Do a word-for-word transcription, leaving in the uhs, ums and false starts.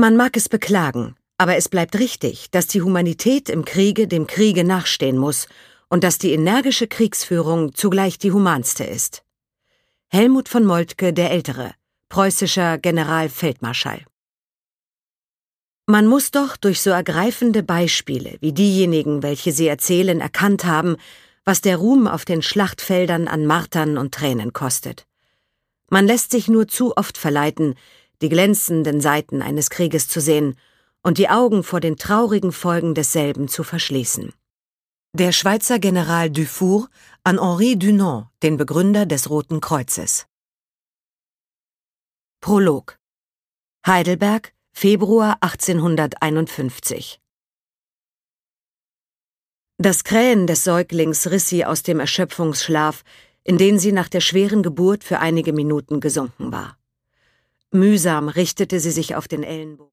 Man mag es beklagen, aber es bleibt richtig, dass die Humanität im Kriege dem Kriege nachstehen muss und dass die energische Kriegsführung zugleich die humanste ist. Helmut von Moltke der Ältere, preußischer Generalfeldmarschall. Man muss doch durch so ergreifende Beispiele wie diejenigen, welche sie erzählen, erkannt haben, was der Ruhm auf den Schlachtfeldern an Martern und Tränen kostet. Man lässt sich nur zu oft verleiten, die glänzenden Seiten eines Krieges zu sehen und die Augen vor den traurigen Folgen desselben zu verschließen. Der Schweizer General Dufour an Henri Dunant, den Begründer des Roten Kreuzes. Prolog. Heidelberg, Februar achtzehnhunderteinundfünfzig. Das Krähen des Säuglings riss sie aus dem Erschöpfungsschlaf, in den sie nach der schweren Geburt für einige Minuten gesunken war. Mühsam richtete sie sich auf den Ellenbogen.